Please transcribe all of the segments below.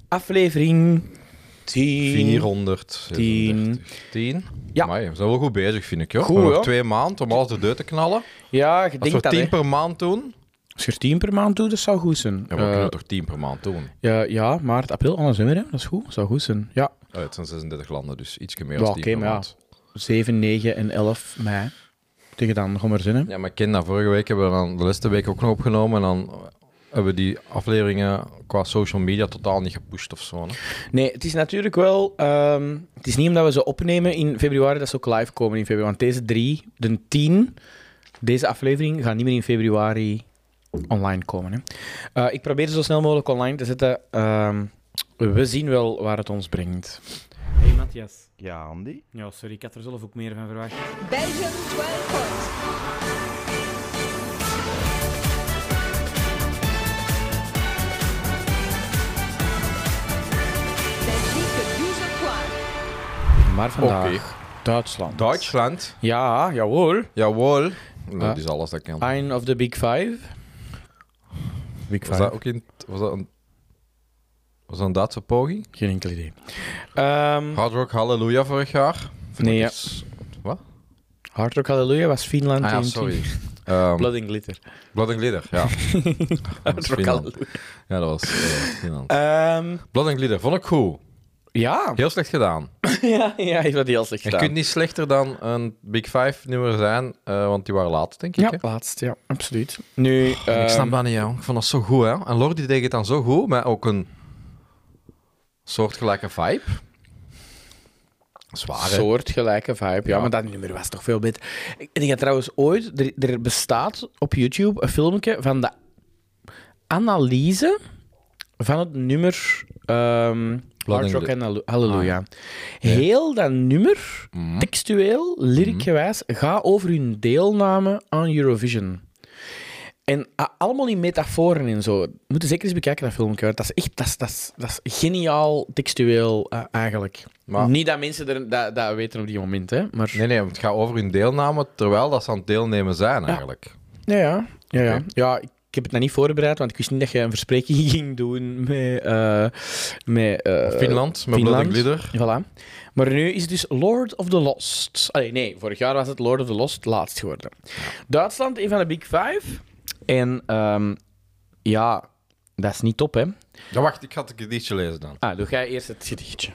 Aflevering 10. 410. Ja. Amai, we zijn wel goed bezig, vind ik. Joh. Goed, we hebben ja. nog 2 maanden om alles eruit te knallen. Ja, je Als denkt we dat, 10 hè. per maand doen... Als je er 10 per maand doet, dat zou goed zijn. Ja, we kunnen toch 10 per maand doen? Ja, maart, april, alles weer, hè. Dat is goed. Dat zou goed zijn. Ja. Oh, het zijn 36 landen, dus iets meer Ja, dan 10 oké, per maar ja. maand. 7, 9 en 11 mei. Tegen dan gaan we er zijn, hè. Ja, maar Ken, vorige week hebben we dan de laatste week ook nog opgenomen en dan hebben we die afleveringen qua social media totaal niet gepusht of zo. Hè? Nee, het is natuurlijk wel... het is niet omdat we ze opnemen in februari dat ze ook live komen in februari. Want deze 3, de 10, deze aflevering gaat niet meer in februari online komen. Hè. Ik probeer ze zo snel mogelijk online te zetten. We zien wel waar het ons brengt. Hey Matthias. Ja, Andy? Ja, sorry, ik had er zelf ook meer van verwacht. Belgium 12 points. Belgique 12 points. Maar vandaag Oké. Duitsland. Duitsland. Ja, jawel. Jawohl. Dat is alles dat kan. Een of the Big Five. Big Was dat ook in... Was dat een Duitse poging? Geen enkel idee. Hard Rock Hallelujah vorig jaar? Nee, ja. Wat? Hard Rock Hallelujah was Finland. Ah ja, in sorry. Blood and Glitter. Blood and Glitter, ja. Dat was Rock Finland. Hallelujah. Ja, dat was Finland. Ehm, Blood and Glitter, vond ik goed. ja. Heel slecht gedaan. ja, ik had die heel slecht Je gedaan. kunt niet slechter dan een Big Five nummer zijn, want die waren laatst, denk ik. Ja, Hè? laatst, ja, absoluut. Nu, Ik snap dat niet, joh. Ik vond dat zo goed, hè. En Lordi deed het dan zo goed, met ook een soortgelijke vibe. Zwaar, hè. soortgelijke vibe. Ja, Ja. maar dat nummer was toch veel beter. Ik denk trouwens ooit, er bestaat op YouTube een filmpje van de analyse van het nummer Blood Hard and Rock and Hallelujah. Ja. Heel dat nummer, Mhm. textueel, lyricgewijs, gaat over hun deelname aan Eurovision. En allemaal in metaforen en zo. We moeten zeker eens bekijken, dat filmpje. Want dat is echt dat is geniaal textueel, eigenlijk. Maar- Niet dat mensen dat weten op die moment, hè. Maar... Nee, want het gaat over hun deelname, terwijl dat ze aan het deelnemen zijn, eigenlijk. Ja. Oké. Ja, ik heb het nog niet voorbereid, want ik wist niet dat je een verspreking ging doen met Finland, met Blood and Glitter. Voilà. Maar nu is het dus Lord of the Lost. Nee, vorig jaar was het Lord of the Lost laatst geworden. Duitsland, een van de Big Five. En ja, dat is niet top, hè. Ja, wacht, ik ga het gedichtje lezen dan. Doe jij eerst het gedichtje.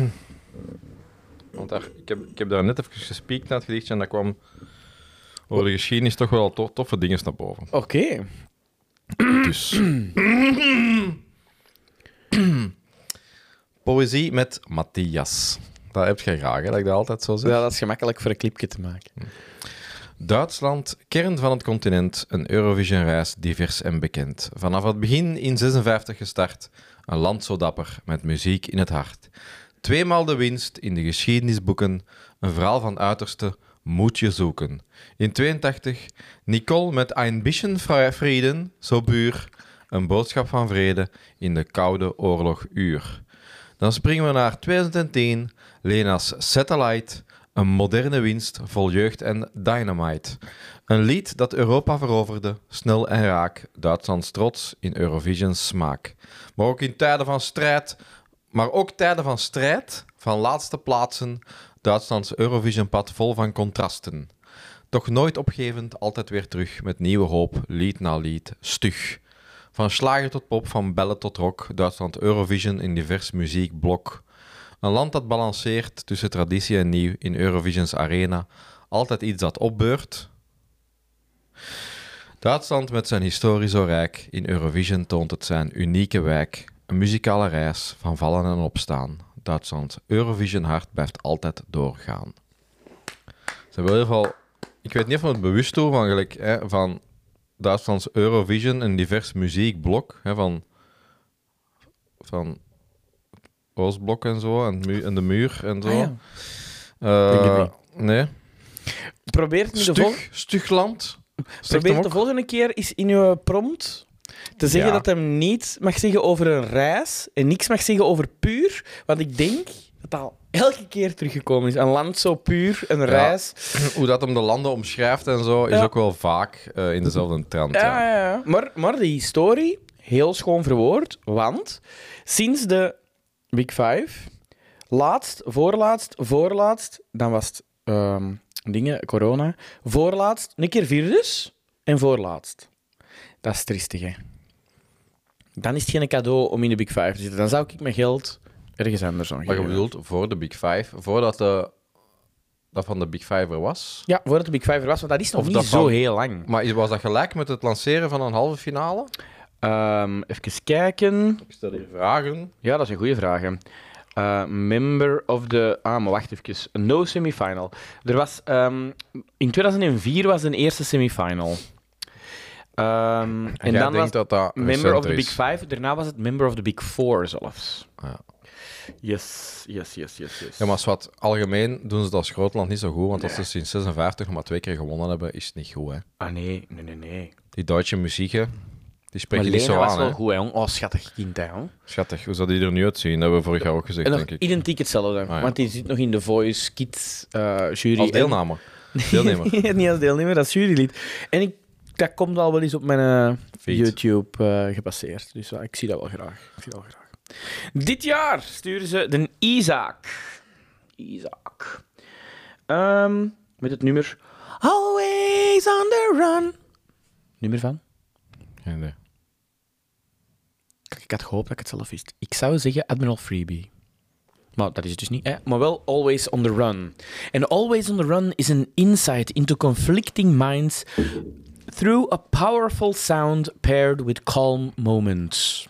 Want ik heb daar net even gespiekt naar het gedichtje en dat kwam over de geschiedenis toch wel toffe dingen naar boven. Oké. Dus. Poëzie met Matthias. Dat heb je graag, hè, dat ik dat altijd zo zeg. Ja, dat is gemakkelijk voor een clipje te maken. Duitsland, kern van het continent, een Eurovision-reis divers en bekend. Vanaf het begin in 56 gestart, een land zo dapper, met muziek in het hart. 2 de winst in de geschiedenisboeken, een verhaal van uiterste moet je zoeken. In 82, Nicole met Ein bisschen Frieden, zo buur, een boodschap van vrede in de koude oorloguur. Dan springen we naar 2010, Lena's Satellite, een moderne winst vol jeugd en dynamite. Een lied dat Europa veroverde, snel en raak, Duitslands trots in Eurovision's smaak. Maar ook tijden van strijd, van laatste plaatsen, Duitslands Eurovision-pad vol van contrasten. Toch nooit opgevend, altijd weer terug, met nieuwe hoop, lied na lied, stug. Van slager tot pop, van ballad tot rock, Duitsland Eurovision in divers muziekblok. Een land dat balanceert tussen traditie en nieuw in Eurovision's arena. Altijd iets dat opbeurt. Duitsland met zijn historie zo rijk. In Eurovision toont het zijn unieke wijk. Een muzikale reis van vallen en opstaan. Duitsland Eurovision hart blijft altijd doorgaan. Ze hebben in ieder geval... Ik weet niet of we het bewust doen van, gelijk, van Duitslands Eurovision, een divers muziekblok. Van Oostblok en zo, en de muur en zo. Denk het Nee. Probeer het nu Stug land. Probeer de volgende keer eens in je prompt te zeggen Ja. dat hem niet mag zeggen over een reis en niks mag zeggen over puur. Want ik denk dat dat al elke keer teruggekomen is. Een land zo puur, een reis. Hoe dat hem de landen omschrijft en zo, is Ja. ook wel vaak in dezelfde trant. Ja. Maar de historie, heel schoon verwoord, want sinds de Big Five. Laatst, voorlaatst. Dan was het dingen, corona. Voorlaatst, een keer vierdes. En voorlaatst. Dat is triestig, hè. Dan is het geen cadeau om in de Big Five te zitten. Dan zou ik mijn geld ergens anders aan Maar je geven. bedoelt voor de Big Five, voordat dat van de Big Five er was? Ja, voordat de Big Five er was, want dat is nog Of niet dat zo van- heel lang. Maar was dat gelijk met het lanceren van een halve finale? Even kijken. Ik stel hier vragen. Ja, dat is een goede vraag. Hè. Member of the... maar wacht even. No semifinal. Er was... in 2004 was de eerste semifinal. En jij dan was denkt dat dat member recenter of the Big is. Five. Daarna was het member of the Big Four zelfs. Ja. Yes. Ja, maar wat algemeen doen ze het als grootland niet zo goed, want als ze sinds 56 nog maar 2 keer gewonnen hebben, is het niet goed, hè. Ah, nee. Die Duitse muzieken, die Maar spreken niet Lena zo was aan, wel hè. goed, hè, jong. Oh, schattig kind, hè, jong. Schattig, hoe zou die er nu uitzien? Dat hebben we vorig jaar ook gezegd, En nog denk ik. identiek hetzelfde. ja. Want die zit nog in de Voice Kids jury. Als deelnemer. Deelnemer. Niet als deelnemer, als jurylid. En dat komt al wel eens op mijn Feed. YouTube gepasseerd. Dus ik zie dat wel graag. Dit jaar sturen ze de Isaac. Met het nummer Always on the Run. Nummer van? Geen idee. Ik had gehoopt dat ik het zelf wist. Ik zou zeggen Admiral Freebie. Maar dat is het dus niet. Hè? Maar wel Always on the Run. En Always on the Run is een insight into conflicting minds through a powerful sound paired with calm moments.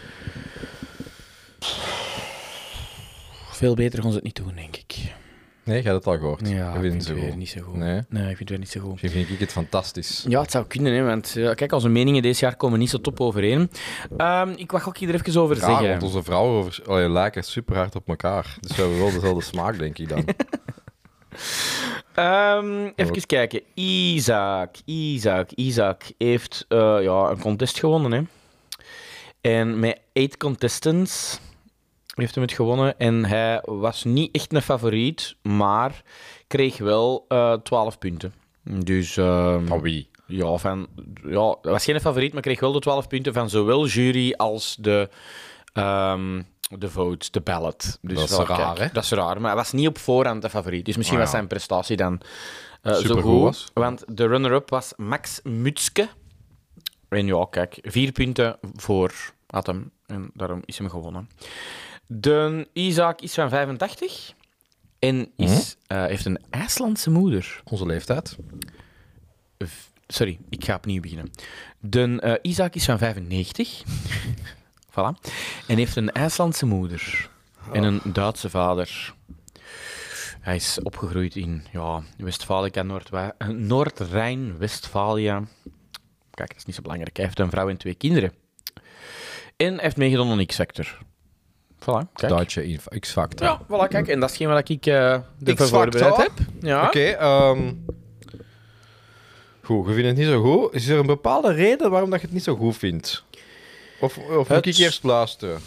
Veel beter gaan ze het niet doen, denk ik. Nee, jij hebt het al gehoord. Ja, ik vind vind het het zo weer goed. niet zo goed. Nee? Nee, ik vind het weer niet zo goed. Misschien vind ik het fantastisch. Ja, het zou kunnen, hè, want kijk, onze meningen deze jaar komen niet zo top overeen. Ik wag ook hier even over Ja, zeggen. want onze vrouwen lijken super hard op elkaar. Dus we hebben wel dezelfde smaak, denk ik dan. Even kijken. Isaac heeft een contest gewonnen. Hè. En met 8 contestants heeft hij het gewonnen. En hij was niet echt een favoriet, maar kreeg wel 12 punten. Dus... Van wie? Ja, hij was geen favoriet, maar kreeg wel de 12 punten van zowel jury als de vote, de ballot. Dus Dat is wel, raar, kijk, hè? Dat is raar, maar hij was niet op voorhand de favoriet. Dus misschien Ah, was ja. zijn prestatie dan zo Supergoed goed. was. Want de runner-up was Max Mutske. En ja, kijk, 4 punten voor had hem. En daarom is hem gewonnen. De Isaac is van 85 en heeft een IJslandse moeder. Onze leeftijd. Sorry, ik ga opnieuw beginnen. De Isaac is van 95. Voilà. En heeft een IJslandse moeder. En een Duitse vader. Hij is opgegroeid in Westfalica, Noord-Rijn-Westfalia. Kijk, dat is niet zo belangrijk. Hij heeft een vrouw en 2 kinderen. En hij heeft meegedaan aan X-Factor. Voilà, kijk. Duitse X-Factor. Ja, voilà, kijk. En dat is hetgeen wat ik ervoor X-Factor? voorbereid heb. Ja. Oké, goed, je vindt het niet zo goed. Is er een bepaalde reden waarom dat je het niet zo goed vindt? Of moet ik eerst luisteren?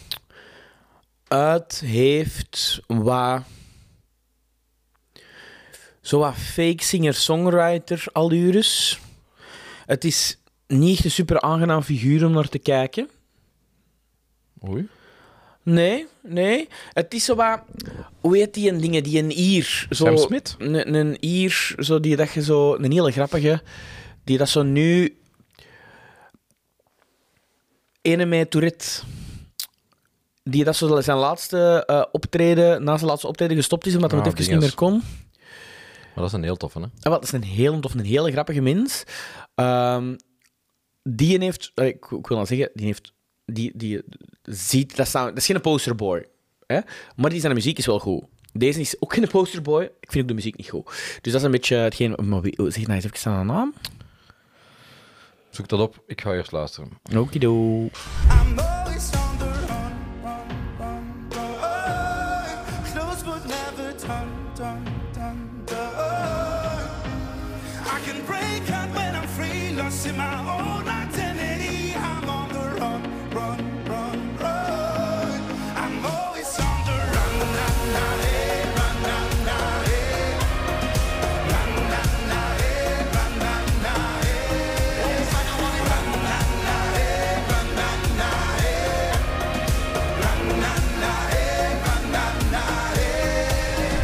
Het heeft wat fake singer-songwriter allures. Het is niet echt een super aangenaam figuur om naar te kijken. Oei. Nee. Het is zo wat... Hoe heet die een dingen? Die een Ier. Zo, Sam Smith? Een Ier, zo die dat je zo... Een hele grappige. Die dat zo nu... Ene met Tourette. Die dat zo zijn laatste optreden... Na zijn laatste optreden gestopt is, omdat hij het even niet meer kon. Maar dat is een heel toffe, hè? Dat is een heel tof, een hele grappige mens. Die heeft... Ik wil nou zeggen, die heeft... Die ziet... Dat is geen posterboy. Hè? Maar die zijn muziek is wel goed. Deze is ook geen posterboy. Ik vind ook de muziek niet goed. Dus dat is een beetje hetgeen... Maar zeg nou eens even aan de naam. Zoek dat op. Ik ga eerst luisteren. Okido. I'm always on the run, run. Close but never done. I can break out when I'm free, lost in my own identity. I'm on the run. I'm always on the run,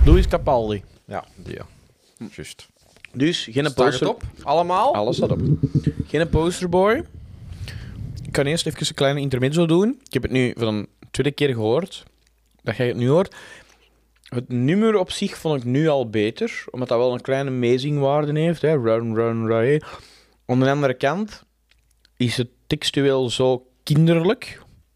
Louis Capaldi. Ja, die. Juist. Dus geen Staat het poster... op? Allemaal? Alles staat op. Geen posterboy. Ik kan eerst even een kleine intermezzo doen. Ik heb het nu voor een tweede keer gehoord. Dat jij het nu hoort. Het nummer op zich vond ik nu al beter. Omdat dat wel een kleine meezingwaarde heeft. Hè. Run, run, run. Aan de andere kant is het textueel zo kinderlijk.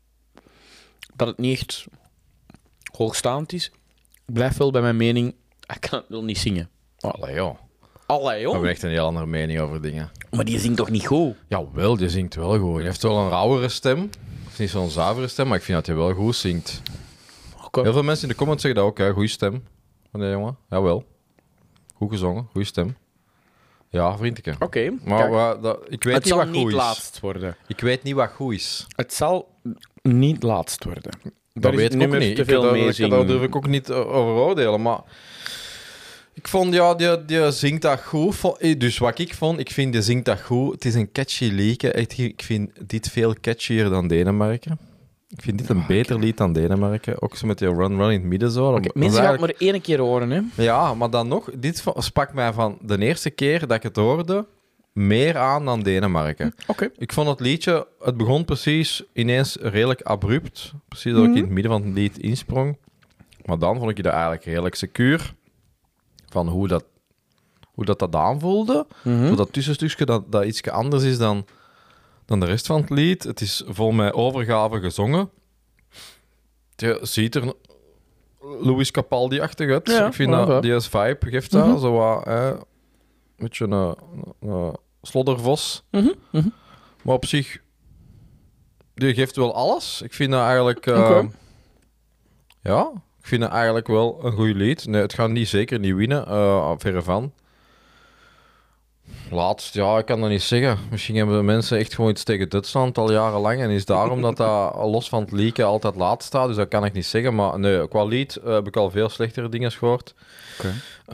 Dat het niet echt hoogstaand is. Ik blijf wel bij mijn mening. Ik kan het wel niet zingen. Allee, joh. Allee, We joh. hebben echt een heel andere mening over dingen. Maar die zingt toch niet goed? Jawel, die zingt wel goed. Hij heeft wel een rauwere stem. Het is niet zo'n zuivere stem, maar ik vind dat hij wel goed zingt. Oké. Heel veel mensen in de comments zeggen dat ook, hè. Goeie stem van die jongen. Jawel. Goed gezongen, goede stem. Ja, vriendje. Oké. Maar Kijk, ik weet het niet zal wat goed niet is. laatst worden. Ik weet niet wat goed is. Het zal niet laatst worden. Dat is weet ik ook nummer niet. te veel Daar meezingen. durf ik ook niet over oordelen. Maar ik vond, ja, die zingt dat goed. Dus wat ik vond, ik vind die zingt dat goed. Het is een catchy liedje. Echt, ik vind dit veel catchier dan Denemarken. Ik vind dit een beter lied dan Denemarken. Ook zo met die run in het midden zo. Dat is Mensen gaan het eigenlijk- maar één keer horen, hè. Ja, maar dan nog, dit sprak mij van de eerste keer dat ik het hoorde meer aan dan Denemarken. Oké. Ik vond het liedje, het begon precies ineens redelijk abrupt. Precies dat ik in het midden van het lied insprong. Maar dan vond ik dat eigenlijk redelijk secuur. Van hoe dat aanvoelde. Zo dat tussenstukje dat iets anders is dan de rest van het lied. Het is vol met overgave gezongen. Je ziet er Louis Capaldi-achtig uit. Ja, Ik vind ja, ja. dat die vibe geeft dat. Zo wat, een beetje een sloddervos. Maar op zich, die geeft wel alles. Ik vind dat eigenlijk... Oké. Ja, ik vind het eigenlijk wel een goed lied. Nee, het gaat zeker niet winnen, verre van. Laatst, ja, ik kan dat niet zeggen. Misschien hebben de mensen echt gewoon iets tegen Duitsland al jarenlang. En is daarom dat los van het leaken altijd laat staat. Dus dat kan ik niet zeggen. Maar nee, qua lied heb ik al veel slechtere dingen gehoord. Oké.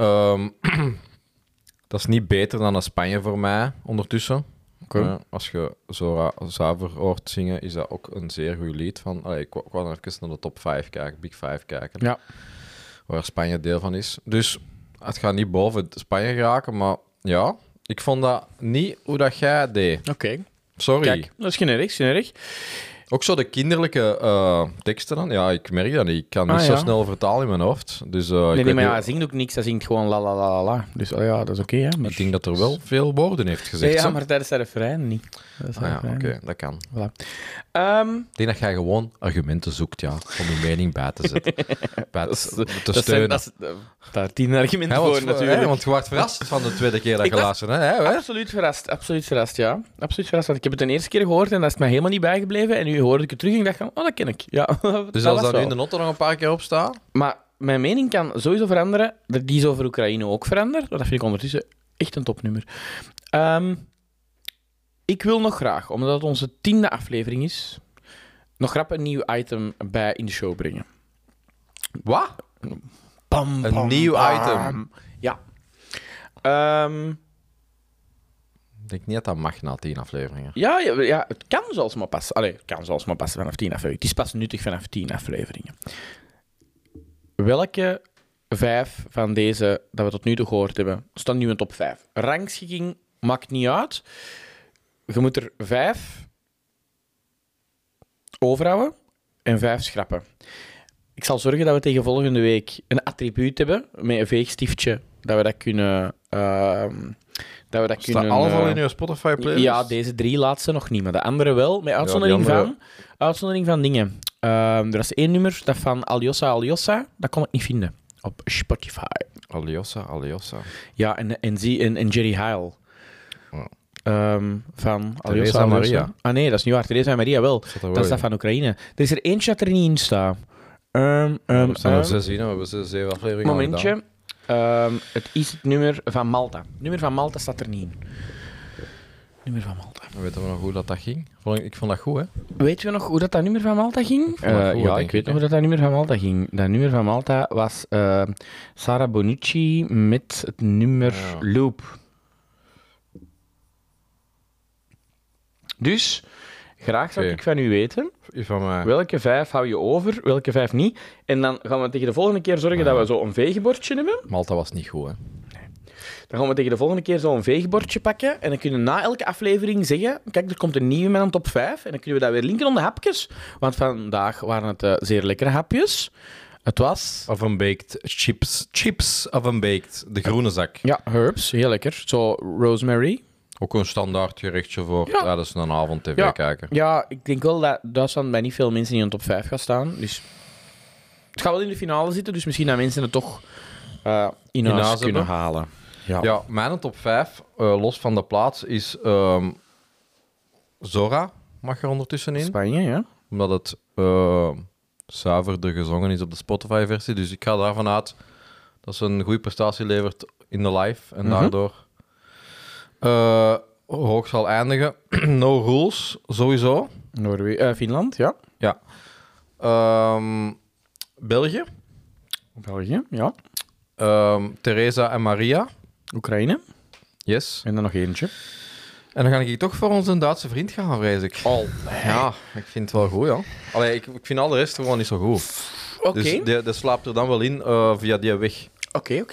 Dat is niet beter dan een Spanje voor mij, ondertussen. Oké. Als je zo zuiver hoort zingen, is dat ook een zeer goed lied. Ik wou nog even naar de top 5 kijken, Big 5 kijken. Ja. Waar Spanje deel van is. Dus het gaat niet boven Spanje geraken, maar ja, ik vond dat niet hoe dat jij deed. Oké. Sorry. Kijk, dat is geen erg, geen erg. Ook zo de kinderlijke teksten dan. Ja, ik merk dat niet. Ik kan niet zo ja. snel vertalen in mijn hoofd. Dus, ik Nee, weet maar niet- ja, hij zingt ook niks. Hij zingt gewoon la la la la la. Dus ja, dat is oké, hè. Maar... Ik denk dat er wel veel woorden heeft gezegd. Nee, ja, zo. maar tijdens de refrein niet. Tijdens de Ah, ja, refrein oké, niet. dat kan. Voilà. Ik denk dat jij gewoon argumenten zoekt, ja, om je mening bij te zetten. Bij te steunen. Daar 10 argumenten Hè, voor, want, natuurlijk. want je wordt verrast van de tweede keer dat Ik je was- luisterde. Hè? Absoluut verrast, ja. Absoluut verrast, want ik heb het de eerste keer gehoord en dat is mij helemaal niet bijgebleven. En nu hoorde ik het terug en ik dacht van, oh, dat ken ik. Ja, Dus als dat nu in de notte nog een paar keer op staat... Maar mijn mening kan sowieso veranderen. Die is over Oekraïne ook veranderd. Dat vind ik ondertussen echt een topnummer. Ik wil nog graag, omdat het onze 10e aflevering is, nog grap een nieuw item bij in de show brengen. Wat? Bam, Een nieuw item? Ja. Ik denk niet dat dat mag na 10 afleveringen. Ja, het kan zoals maar pas. Allee, het kan zoals maar pas vanaf 10 afleveringen. Het is pas nuttig vanaf 10 afleveringen. Welke 5 van deze dat we tot nu toe gehoord hebben, staan nu in top 5? Rangschikking maakt niet uit. Je moet er 5 overhouden en 5 schrappen. Ik zal zorgen dat we tegen volgende week een attribuut hebben met een veegstiftje, dat we dat kunnen... Staat alles al in je Spotify-playlist? Ja, deze 3 laatste nog niet, maar de andere wel. Met die uitzondering van dingen. Er is 1 nummer, dat van Aliosa. Dat kon ik niet vinden op Spotify. Aliosa. Ja, en Jerry Heil. Oh. Van Teresa Maria. Ah nee, dat is niet waar. Teresa Maria wel. er Dat wel is dat in? van Oekraïne. Er is er eentje dat er niet in staat. We staan er 6 in, we hebben 7 afleveringen al gedaan. Momentje. Het is het nummer van Malta. Het nummer van Malta staat er niet in. Nummer van Malta. Weten we nog hoe dat ging? Ik vond dat goed, hè? Weet je nog hoe dat nummer van Malta ging? vond dat goed, Ja, denk ik weet ik, nog hoe dat nummer van Malta ging. Dat nummer van Malta was Sara Bonucci met het nummer Ja. Loop. Dus, Graag zou Oké. ik van u weten. Van mij. Welke 5 hou je over, welke 5 niet. En dan gaan we tegen de volgende keer zorgen dat we zo een veegbordje hebben. Malta was niet goed, hè. Dan gaan we tegen de volgende keer zo een veegbordje pakken. En dan kunnen we na elke aflevering zeggen... Kijk, er komt een nieuwe met een top 5. En dan kunnen we dat weer linken onder hapjes. Want vandaag waren het zeer lekkere hapjes. Het was... Oven-baked chips. Chips oven-baked. De groene zak. Ja, herbs. Heel lekker. Zo rosemary. Ook een standaard gerechtje voor Ja. tijdens een avond tv Ja. kijken. Ja, ik denk wel dat Duitsland bij niet veel mensen in een top 5 gaat staan. Dus het gaat wel in de finale zitten. Dus misschien dat mensen het toch in huis huis kunnen hebben. halen. Ja, mijn top 5, los van de plaats, is Zora. Mag er ondertussen in. Spanje, ja. Omdat het zuiverder gezongen is op de Spotify-versie. Dus ik ga daarvan uit dat ze een goede prestatie levert in de live. En daardoor hoog zal eindigen. No Rules, sowieso. Finland, ja. Ja. België. België, ja. Theresa en Maria. Oekraïne. Yes. En dan nog eentje. En dan ga ik toch voor onze Duitse vriend gaan, vrees ik. Ja, ik vind het wel goed, ja. Allee, ik vind al de rest gewoon niet zo goed. Oké. Dus die slaapt er dan wel in via die weg. Oké.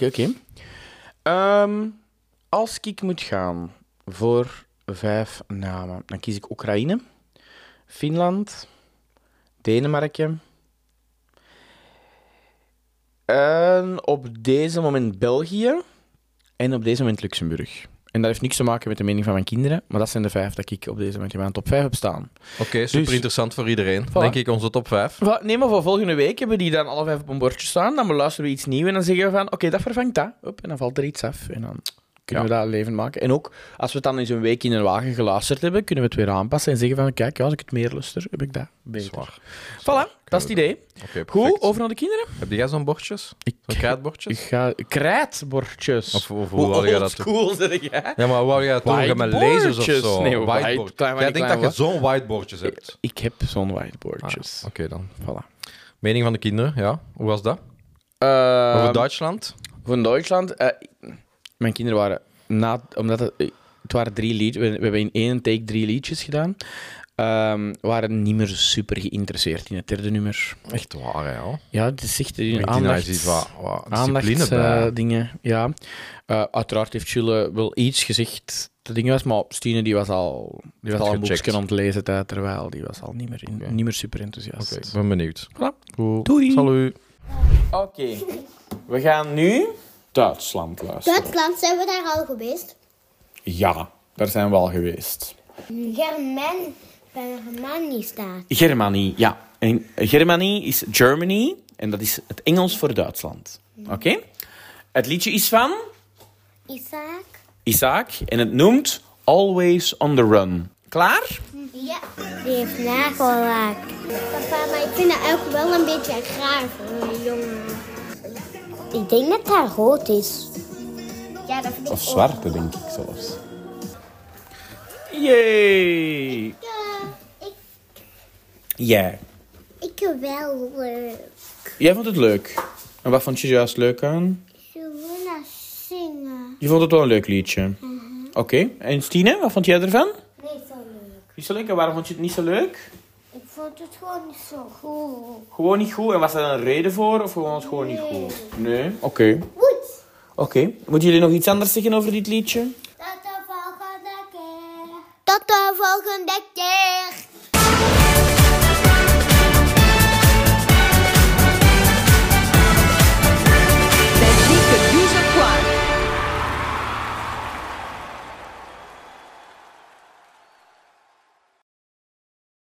Als ik moet gaan voor 5 namen, dan kies ik Oekraïne, Finland, Denemarken en op deze moment België en op deze moment Luxemburg. En dat heeft niks te maken met de mening van mijn kinderen, maar dat zijn de 5 dat ik op deze moment in mijn top 5 heb staan. Oké, super interessant voor iedereen. Voilà. Denk ik onze top 5. Nee, maar voor volgende week hebben we die dan alle 5 op een bordje staan. Dan beluisteren we iets nieuws en dan zeggen we van, oké, dat vervangt dat. Hop, en dan valt er iets af. En dan kunnen we dat levend maken. En ook, als we het dan eens een week in een wagen geluisterd hebben, kunnen we het weer aanpassen en zeggen van, kijk, ja, als ik het meer luister, heb ik dat beter. Voilà, dat is het idee. Oké, perfect. Goed, over naar de kinderen. Heb jij zo'n bordjes? Zo'n krijtbordjes? Ik ga krijtbordjes. Of hoe wou jij dat doen? oldschool zeg jij? Ja, maar hoe wou jij dat doen? Ga met lasers of Whiteboardjes. zo? Nee, Whiteboard. klein- Jij denkt klein- dat je zo'n whiteboardjes hebt? Ik heb zo'n whiteboardjes. Oké, dan. Voilà. Mening van de kinderen, ja. Hoe was dat? Over Duitsland? Voor Duitsland, mijn kinderen waren omdat het waren 3 liedjes. We hebben in 1 take 3 liedjes gedaan. Waren niet meer super geïnteresseerd in het derde nummer. Echt waar, ja. Ja, het is echt een Daar is wat discipline bij. aandachtsdingen. Ja. Uiteraard heeft Jules wel iets gezegd. De ding was, maar Stine die was al een gecheckt. boekje aan het lezen tijd, terwijl die was al niet meer super enthousiast. Oké, ik ben benieuwd. Voilà. Goed. Doei. Salut. Oké. We gaan nu Duitsland luisteren. Duitsland, zijn we daar al geweest? Ja, daar zijn we al geweest. Germanie staat. Germanie, ja. En Germanie is Germany en dat is het Engels voor Duitsland. Oké? Het liedje is van Isaac en het noemt Always on the Run. Klaar? Ja, die heeft nagellak. Papa, maar ik vind dat ook wel een beetje raar voor een jongen. Ik denk dat hij rood is. Ja, dat vind ik Of zwarte, denk ik zelfs. Yay! Ja. Ik wel leuk. Jij vond het leuk. En wat vond je juist leuk aan? Gewoon naar zingen. Je vond het wel een leuk liedje. Oké. En Stine, wat vond jij ervan? Niet zo leuk. Niet zo leuk. En waarom vond je het niet zo leuk? Ik vond het gewoon niet zo goed. Gewoon niet goed. En was er een reden voor? Of gewoon niet goed? Nee. Oké. Goed. Oké. Moeten jullie nog iets anders zeggen over dit liedje?